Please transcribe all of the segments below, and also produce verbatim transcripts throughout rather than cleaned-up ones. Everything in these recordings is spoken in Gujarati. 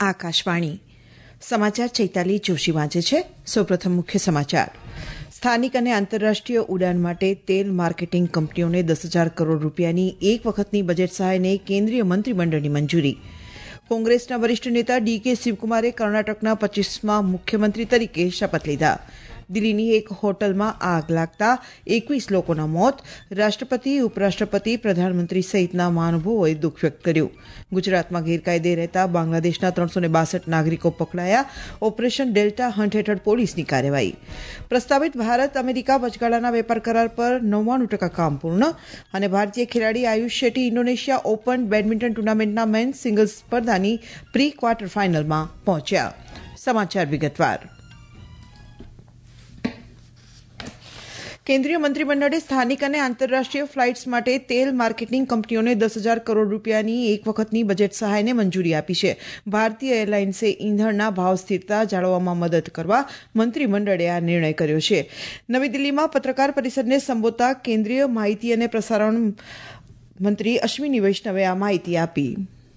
આકાશવાણી સમાચાર ચૈતાલી જોશી વાંચે છે. સૌપ્રથમ મુખ્ય સમાચાર. સ્થાનિક અને આંતરરાષ્ટ્રીય ઉડાન માટે તેલ માર્કેટિંગ કંપનીઓને દસ હજાર કરોડ રૂપિયાની એક વખતની બજેટ સહાયને કેન્દ્રીય મંત્રીમંડળની મંજૂરી. કોંગ્રેસના વરિષ્ઠ નેતા ડી કે શિવકુમારે કર્ણાટકના પચીસમા મુખ્યમંત્રી તરીકે શપથ લીધા. દિલ્હીની એક હોટલમાં આગ લાગતા એકવીસ લોકોના મોત. રાષ્ટ્રપતિ, ઉપરાષ્ટ્રપતિ, પ્રધાનમંત્રી સહિતના મહાનુભાવોએ દુઃખ વ્યક્ત કર્યું. ગુજરાતમાં ગેરકાયદે રહેતા બાંગ્લાદેશના ત્રણસો ને બાસઠ નાગરિકો પકડાયા. ઓપરેશન ડેલ્ટા હન્ટ હેઠળ પોલીસની કાર્યવાહી. પ્રસ્તાવિત ભારત અમેરિકા વચગાળાના વેપાર કરાર પર નવ્વાણું ટકા કામ પૂર્ણ. અને ભારતીય ખેલાડી Ayush Shetty Indonesia Open badminton ટુર્નામેન્ટના મેન્સ સિંગલ્સ સ્પર્ધાની પ્રી ક્વાર્ટર ફાઇનલમાં પહોંચ્યા. સમાચાર વિગતવાર. કેન્દ્રીય મંત્રીમંડળે સ્થાનિક અને આંતરરાષ્ટ્રીય ફ્લાઇટ્સ માટે તેલ માર્કેટિંગ કંપનીઓને દસ હજાર કરોડ રૂપિયાની એક વખતની બજેટ સહાયને મંજૂરી આપી છે. ભારતીય એરલાઇન્સે ઇંધણના ભાવ સ્થિરતા જાળવવામાં મદદ કરવા મંત્રીમંડળે આ નિર્ણય કર્યો છે. નવી દિલ્હીમાં પત્રકાર પરિષદને સંબોધતા કેન્દ્રીય માહિતી અને પ્રસારણ મંત્રી અશ્વિની વૈષ્ણવે આ માહિતી આપી.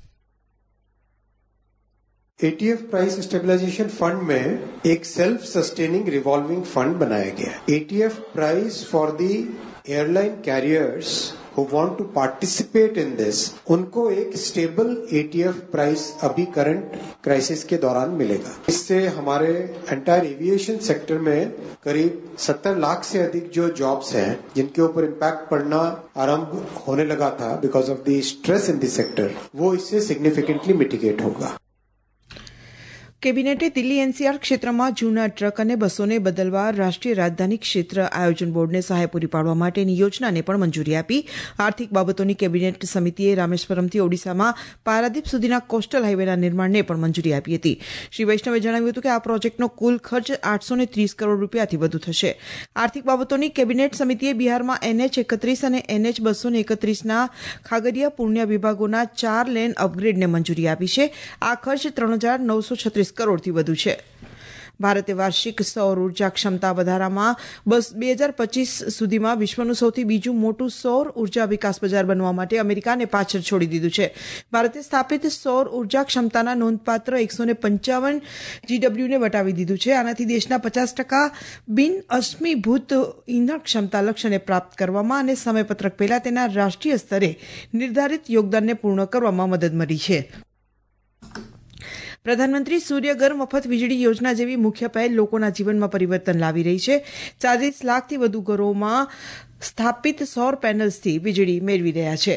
A T F price stabilization fund में एक सेल्फ सस्टेनिंग रिवॉल्विंग फंड बनाया गया है. A T F price for the airline carriers who want to participate in this, उनको एक stable A T F price अभी करंट क्राइसिस के दौरान मिलेगा. इससे हमारे एंटायर एविएशन सेक्टर में करीब सत्तर लाख से अधिक जो जॉब्स हैं जिनके ऊपर इम्पैक्ट पड़ना आरंभ होने लगा था because of the stress in the sector, वो इससे सिग्निफिकेंटली मिटिगेट होगा. કેબિનેટે દિલ્હી એનસીઆર ક્ષેત્રમાં જૂના ટ્રક અને બસોને બદલવા રાષ્ટ્રીય રાજધાની ક્ષેત્ર આયોજન બોર્ડને સહાય પૂરી પાડવા માટેની યોજનાને પણ મંજૂરી આપી. આર્થિક બાબતોની કેબિનેટ સમિતિએ રામેશ્વરમથી ઓડિશામાં પારાદીપ સુધીના કોસ્ટલ હાઇવેના નિર્માણને પણ મંજૂરી આપી હતી. શ્રી વૈષ્ણવે જણાવ્યું હતું કે આ પ્રોજેક્ટનો કુલ ખર્ચ આઠસો ને ત્રીસ કરોડ રૂપિયાથી વધુ થશે. આર્થિક બાબતોની કેબિનેટ સમિતિએ બિહારમાં એનએચ એકત્રીસ અને એનએચ બસો ને એકત્રીસના ખાગરિયા પૂર્ણિયા વિભાગોના ચાર લેન અપગ્રેડને મંજૂરી આપી છે. આ ખર્ચ ત્રણ હજાર નવસો છત્રીસ કરોડથી વધુ છે. ભારતે વાર્ષિક સૌર ઉર્જા ક્ષમતા વધારામાં બસ બે હજાર પચીસ સુધીમાં વિશ્વનું સૌથી બીજું મોટું સૌર ઉર્જા વિકાસ બજાર બનવા માટે અમેરિકાને પાછળ છોડી દીધું છે. ભારતે સ્થાપિત સૌર ઉર્જા ક્ષમતાના નોંધપાત્ર એકસો ને પંચાવન જીડબ્લ્યુને વટાવી દીધું છે. આનાથી દેશના પચાસ ટકા બિન અશ્મિભૂત ઇંધણ ક્ષમતા લક્ષ્યને પ્રાપ્ત કરવામાં અને સમયપત્રક પહેલા તેના રાષ્ટ્રીય સ્તરે નિર્ધારિત યોગદાનને પૂર્ણ કરવામાં મદદ મળી છે. પ્રધાનમંત્રી સૂર્યઘર મફત વીજળી યોજના જેવી મુખ્ય પહેલ લોકોના જીવનમાં પરિવર્તન લાવી રહી છે. ચાલીસ લાખથી વધુ ઘરોમાં સ્થાપિત સૌર પેનલ્સથી વીજળી મેળવી રહ્યા છે.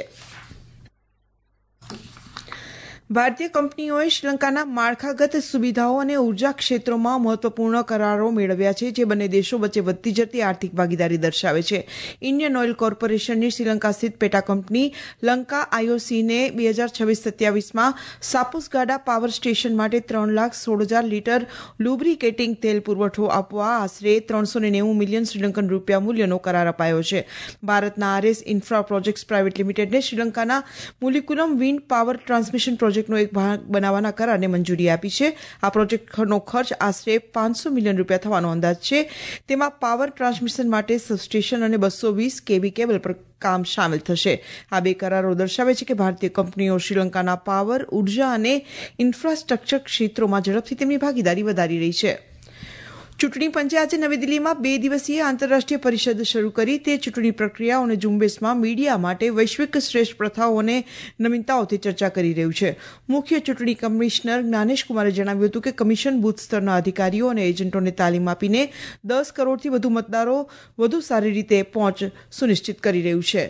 ભારતીય કંપનીઓએ શ્રીલંકાના માળખાગત સુવિધાઓ અને ઉર્જા ક્ષેત્રોમાં મહત્વપૂર્ણ કરારો મેળવ્યા છે, જે બંને દેશો વચ્ચે વધતી જતી આર્થિક ભાગીદારી દર્શાવે છે. ઇન્ડિયન ઓઇલ કોર્પોરેશનની શ્રીલંકા સ્થિત પેટા કંપની લંકા આઈઓસીને બે હજાર છવ્વીસ સત્યાવીસમાં સાપુસગાડા પાવર સ્ટેશન માટે ત્રણ લાખ સોળ હજાર લીટર લુબ્રિકેટિંગ તેલ પુરવઠો આપવા આશરે ત્રણસો ને નેવું મિલિયન શ્રીલંકન રૂપિયા મૂલ્યનો કરાર અપાયો છે. ભારતના આરએસ ઇન્ફ્રા પ્રોજેક્ટ્સ પ્રાઇવેટ લિમિટેડને શ્રીલંકાના Mullikulam wind power transmission project નો એક ભાગ બનાવવાના કરારને મંજૂરી આપી છે. આ પ્રોજેક્ટનો ખર્ચ આશરે પાંચસો મિલિયન રૂપિયા થવાનો અંદાજ છે. તેમાં પાવર ટ્રાન્સમિશન માટે સબસ્ટેશન અને બસો વીસ કેવી કેબલ પર કામ સામેલ થશે. આ બે કરારો દર્શાવે છે કે ભારતીય કંપનીઓ શ્રીલંકાના પાવર, ઉર્જા અને ઇન્ફ્રાસ્ટ્રક્ચર ક્ષેત્રોમાં ઝડપથી તેમની ભાગીદારી વધારી રહી છે. ચૂંટણી પંચે આજે નવી દિલ્હીમાં બે દિવસીય આંતરરાષ્ટ્રીય પરિષદ શરૂ કરી. તે ચૂંટણી પ્રક્રિયાઓ અને ઝુંબેશમાં મીડિયા માટે વૈશ્વિક શ્રેષ્ઠ પ્રથાઓ અને નવીનતાઓથી ચર્ચા કરી રહ્યું છે. મુખ્ય ચૂંટણી કમિશનર જ્ઞાનેશ કુમારે જણાવ્યું હતું કે કમિશન બૂથ સ્તરના અધિકારીઓ અને એજન્ટોને તાલીમ આપીને દસ કરોડથી વધુ મતદારો વધુ સારી રીતે પહોંચ સુનિશ્ચિત કરી રહ્યું છે.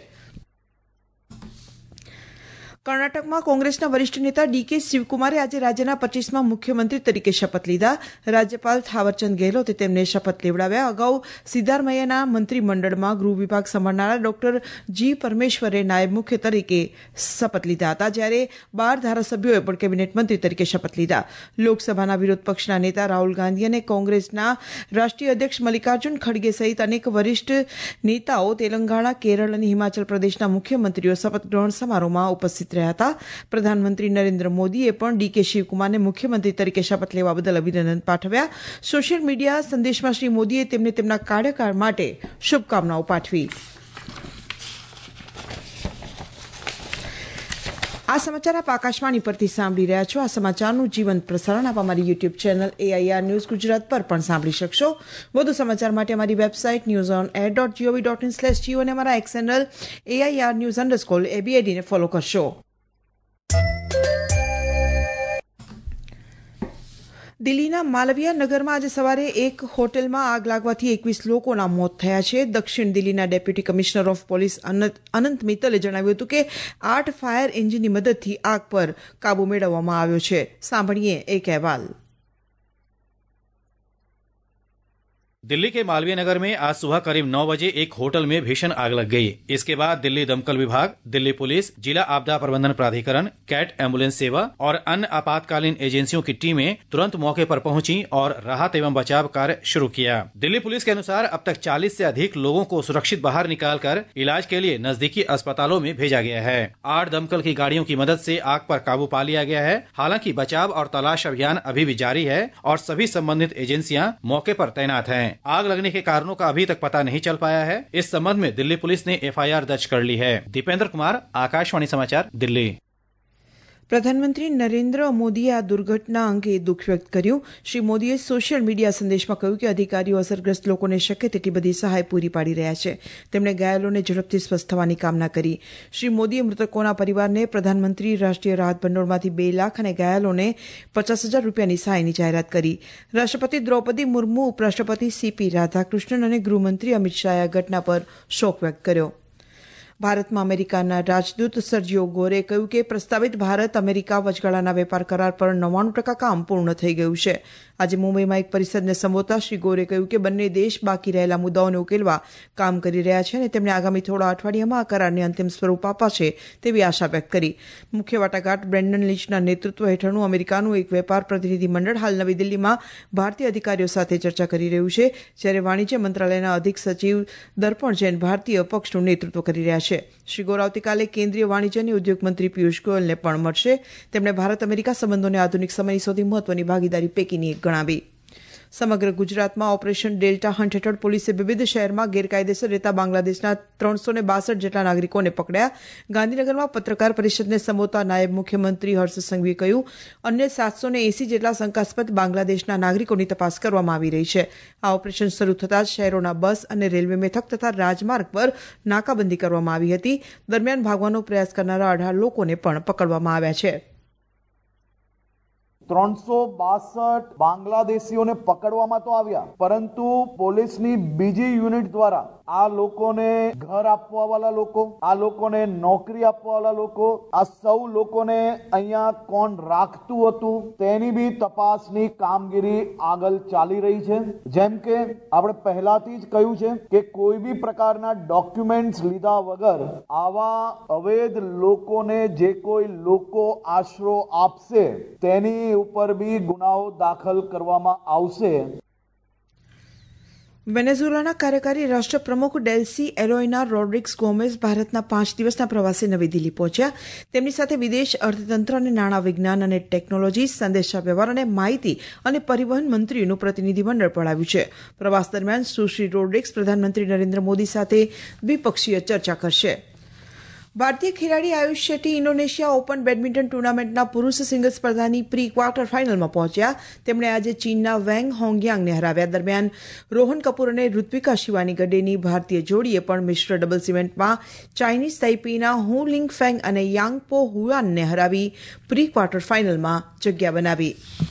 કર્ણાટકમાં કોંગ્રેસના વરિષ્ઠ નેતા ડી કે શિવકુમારે આજે રાજ્યના પચીસમાં મુખ્યમંત્રી તરીકે શપથ લીધા. રાજ્યપાલ થાવરચંદ ગેહલોતે તેમને શપથ લેવડાવ્યા. અગાઉ સિદ્ધારમૈયાના મંત્રીમંડળમાં ગૃહ વિભાગ સંભાળનારા ડોક્ટર જી પરમેશ્વરે નાયબ મુખ્ય તરીકે શપથ લીધા હતા, જ્યારે બાર ધારાસભ્યોએ પણ કેબિનેટ મંત્રી તરીકે શપથ લીધા. લોકસભાના વિરોધ પક્ષના નેતા રાહુલ ગાંધી અને કોંગ્રેસના રાષ્ટ્રીય અધ્યક્ષ મલ્લિકાર્જુન ખડગે સહિત અનેક વરિષ્ઠ નેતાઓ તેલંગાણા, કેરળ અને હિમાચલ પ્રદેશના મુખ્યમંત્રીઓ શપથ ગ્રહણ સમારોહમાં ઉપસ્થિત રહ્યા હતા. પ્રધાનમંત્રી નરેન્દ્ર મોદીએ પણ ડી કે શિવકુમારને મુખ્યમંત્રી તરીકે શપથ લેવા બદલ અભિનંદન પાઠવ્યા. સોશિયલ મીડિયા સંદેશમાં શ્રી મોદીએ તેમને તેમના કાર્યકાળ માટે શુભકામનાઓ પાઠવી. આ સમાચાર આપ આકાશવાણી પરથી સાંભળી રહ્યા છો. આ સમાચારનું જીવંત પ્રસારણ આપ અમારી YouTube channel AIR news Gujarat પર પણ સાંભળી શકશો. વધુ સમાચાર માટે અમારી website news on air dot GOV dot in slash GO અને અમારા X handle AIR news underscore એબીએડીને ફોલો કરશો. દિલ્હીના માલવીયા નગરમાં આજે સવારે એક હોટેલમાં આગ લાગવાથી એકવીસ લોકોના મોત થયા છે. દક્ષિણ દિલ્હીના deputy commissioner of police Anant મિત્તલે જણાવ્યું હતું કે આઠ ફાયર એન્જિનની મદદથી આગ પર કાબુ મેળવવામાં આવ્યો છે. સાંભળીએ એક અહેવાલ. दिल्ली के मालवीय नगर में आज सुबह करीब नौ बजे एक होटल में भीषण आग लग गई. इसके बाद दिल्ली दमकल विभाग, दिल्ली पुलिस, जिला आपदा प्रबंधन प्राधिकरण, कैट एम्बुलेंस सेवा और अन्य आपातकालीन एजेंसियों की टीमें तुरंत मौके पर पहुंची और राहत एवं बचाव कार्य शुरू किया. दिल्ली पुलिस के अनुसार अब तक चालीस से अधिक लोगों को सुरक्षित बाहर निकालकर इलाज के लिए नजदीकी अस्पतालों में भेजा गया है. आठ दमकल की गाड़ियों की मदद से आग पर काबू पा लिया गया है. हालांकि बचाव और तलाश अभियान अभी भी जारी है और सभी संबंधित एजेंसियां मौके पर तैनात हैं. आग लगने के कारणों का अभी तक पता नहीं चल पाया है. इस संबंध में दिल्ली पुलिस ने एफआईआर दर्ज कर ली है. दीपेंद्र कुमार, आकाशवाणी समाचार, दिल्ही. પ્રધાનમંત્રી નરેન્દ્ર મોદીએ આ દુર્ઘટના અંગે દુઃખ વ્યક્ત કર્યું. શ્રી મોદીએ સોશિયલ મીડિયા સંદેશમાં કહ્યું કે અધિકારીઓ અસરગ્રસ્ત લોકોને શક્ય તેટલી બધી સહાય પૂરી પાડી રહ્યા છે. તેમણે ઘાયલોને ઝડપથી સ્વસ્થ થવાની કામના કરી. શ્રી મોદીએ મૃતકોના પરિવારને પ્રધાનમંત્રી રાષ્ટ્રીય રાહત ભંડોળમાંથી બે લાખ અને ઘાયલોને પચાસ હજાર રૂપિયાની સહાયની જાહેરાત કરી. રાષ્ટ્રપતિ દ્રૌપદી મુર્મુ, ઉપરાષ્ટ્રપતિ સીપી રાધાકૃષ્ણન અને ગૃહમંત્રી અમિત શાહે આ ઘટના પર શોક વ્યક્ત કર્યો. ભારતમાં અમેરિકાના રાજદૂત સર્જિયો ગોરે કહ્યું કે પ્રસ્તાવિત ભારત અમેરિકા વચગાળાના વેપાર કરાર પર નવ્વાણું ટકા કામ પૂર્ણ થઈ ગયું છે. આજે મુંબઈમાં એક પરિષદને સંબોધતા શ્રી ગોરે કહ્યું કે બંને દેશ બાકી રહેલા મુદ્દાઓને ઉકેલવા કામ કરી રહ્યા છે અને તેમણે આગામી થોડા અઠવાડિયામાં આ કરારને અંતિમ સ્વરૂપ અપાશે તેવી આશા વ્યક્ત કરી. મુખ્ય વાટાઘાટ બ્રેન્ડન લીચના નેતૃત્વ હેઠળનું અમેરિકાનું એક વેપાર પ્રતિનિધિ મંડળ હાલ નવી દિલ્હીમાં ભારતીય અધિકારીઓ સાથે ચર્ચા કરી રહ્યું છે, જ્યારે વાણિજ્ય મંત્રાલયના અધિક સચિવ દર્પણ જૈન ભારતીય પક્ષનું નેતૃત્વ કરી રહ્યા છે. શ્રી ગોર આવતીકાલે કેન્દ્રીય વાણિજ્ય અને ઉદ્યોગ મંત્રી પિયુષ ગોયલને પણ મળશે. તેમણે ભારત અમેરિકા સંબંધોને આધુનિક સમયની સૌથી મહત્વની ભાગીદારી પૈકીની એક ગણાવી. સમગ્ર ગુજરાતમાં ઓપરેશન ડેલ્ટા હન્ટ હેઠળ પોલીસે વિવિધ શહેરમાં ગેરકાયદેસર રહેતા બાંગ્લાદેશના ત્રણસો ને બાસઠ જેટલા નાગરિકોને પકડ્યા. ગાંધીનગરમાં પત્રકાર પરિષદને સંબોધતા નાયબ મુખ્યમંત્રી હર્ષ સંઘવીએ કહ્યું અન્ય સાતસો ને એસી જેટલા શંકાસ્પદ બાંગ્લાદેશના નાગરિકોની તપાસ કરવામાં આવી રહી છે. આ ઓપરેશન શરૂ થતાં જ શહેરોના બસ અને રેલવે મથક તથા રાજમાર્ગ પર નાકાબંધી કરવામાં આવી હતી. દરમિયાન ભાગવાનો પ્રયાસ કરનારા અઢાર લોકોને પણ પકડવામાં આવ્યા છે. ત્રણસો બાસઠ બાંગ્લાદેશીઓને પકડવામાં તો આવ્યા, પરંતુ પોલીસની બીજી યુનિટ દ્વારા આ લોકોને ઘર આપવા વાળા લોકો, આ લોકોને નોકરી આપવા વાળા લોકો, આ સૌ લોકોને અહીંયા કોણ રાખતું હતું તેની બી તપાસની કામગીરી આગળ ચાલી રહી છે. જેમ કે આપણે પહેલાથી જ કહ્યું છે કે કોઈ બી પ્રકારના ડોક્યુમેન્ટ્સ લીધા વગર આવા અવૈધ લોકોને જે કોઈ લોકો આશરો આપશે તેની ઉપર બી ગુનાઓ દાખલ કરવામાં આવશે. વેનેઝુએલાના કાર્યકારી રાષ્ટ્રપ્રમુખ ડેલ્સી એલોઇના રોડ્રિગ્સ ગોમેઝ ભારતના પાંચ દિવસના પ્રવાસે નવી દિલ્હી પહોંચ્યા. તેમની સાથે વિદેશ, અર્થતંત્ર અને નાણાં વિજ્ઞાન અને ટેકનોલોજી, સંદેશા વ્યવહાર અને માહિતી અને પરિવહન મંત્રીનું પ્રતિનિધિમંડળ પણ આવ્યું છે. પ્રવાસ દરમિયાન સુશ્રી રોડ્રિગ્સ પ્રધાનમંત્રી નરેન્દ્ર મોદી સાથે દ્વિપક્ષીય ચર્ચા કરશે. ભારતીય ખેલાડી Ayush Shetty Indonesia Open badminton ટુર્નામેન્ટના પુરુષ સિંગલ્સ સ્પર્ધાની પ્રી ક્વાર્ટર ફાઇનલમાં પહોંચ્યા. તેમણે આજે ચીનના વેંગ હોંગયાંગને હરાવ્યા. દરમિયાન રોહન કપૂર અને ઋત્વિકા શિવાની ગડેની ભારતીય જોડીએ પણ મિશ્ર ડબલ્સ ઇવેન્ટમાં ચાઇનીઝ તાઇપેઈના હુ લિંગ ફેંગ અને યાંગપો હુઆનને હરાવી પ્રી ક્વાર્ટર ફાઇનલમાં જગ્યા બનાવી.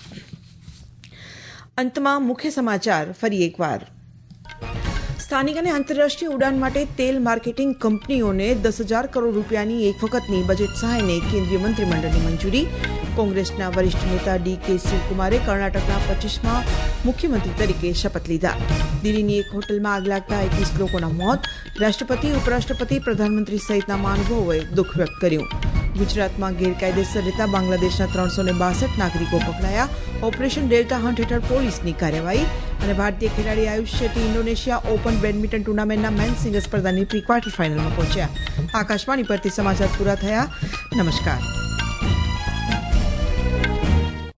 અંતમાં મુખ્ય સમાચાર ફરી એકવાર. સ્થાનિક અને આંતરરાષ્ટ્રીય ઉડાન માટે તેલ માર્કેટિંગ કંપનીઓને દસ હજાર કરોડ રૂપિયાની એક વખતની બજેટ સહાયને કેન્દ્રીય મંત્રીમંડળની મંજૂરી. કોંગ્રેસના વરિષ્ઠ નેતા ડી કે શિવકુમારે કર્ણાટકના પચીસમાં મુખ્યમંત્રી તરીકે શપથ લીધા. દિલ્હીની એક હોટલમાં આગ લાગતા એકવીસ લોકોના મોત. રાષ્ટ્રપતિ, ઉપરાષ્ટ્રપતિ, પ્રધાનમંત્રી સહિતના મહાનુભાવોએ દુઃખ વ્યક્ત કર્યું. ગુજરાતમાં ગેરકાયદેસર રહેતા બાંગ્લાદેશના ત્રણસો ને બાસઠ નાગરિકો પકડાયા. ઓપરેશન ડેલ્ટા હન્ટ હેઠળ પોલીસની કાર્યવાહી. અને ભારતીય ખેલાડી Ayush Shetty Indonesia Open badminton ટુર્નામેન્ટના મેન સિંગલ્સ સ્પર્ધાની પ્રી ક્વાર્ટર ફાઇનલમાં પહોંચ્યા. આકાશવાણી પરથી સમાચાર પૂરા થયા. નમસ્કાર.